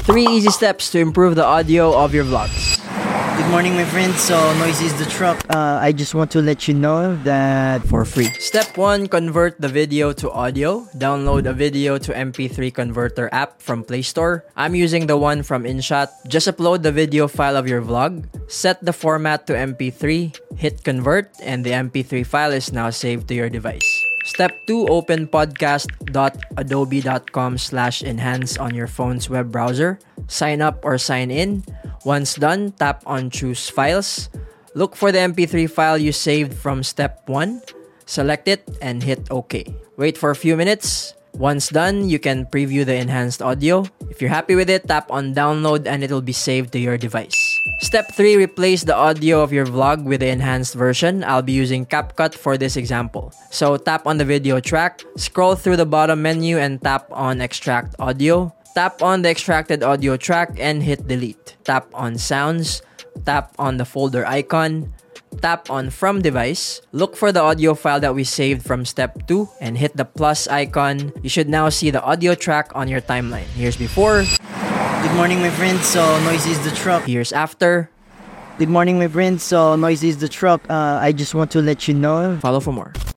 3 easy steps to improve the audio of your vlogs. Good morning, my friends. So, Noisy is the truck. I just want to let you know that For free. Step 1. Convert the video to audio. Download a video to MP3 converter app from Play Store. I'm using the one from InShot. Just upload the video file of your vlog. Set the format to MP3. Hit convert, and the MP3 file is now saved to your device. Step 2. Open podcast.adobe.com/enhance on your phone's web browser. Sign up or sign in. Once done, tap on Choose Files. Look for the MP3 file you saved from Step 1. Select it and hit OK. Wait for a few minutes. Once done, you can preview the enhanced audio. If you're happy with it, tap on Download and it'll be saved to your device. Step 3. Replace the audio of your vlog with the enhanced version. I'll be using CapCut for this example. So tap on the video track, scroll through the bottom menu and tap on Extract Audio. Tap on the extracted audio track and hit delete. Tap on sounds. Tap on the folder icon. Tap on from device. Look for the audio file that we saved from step 2 and hit the plus icon. You should now see the audio track on your timeline. Here's before. Good morning, my friends. So, Noisy is the truck. Here's after. Good morning, my friends. So, Noisy is the truck. I just want to let you know. Follow for more.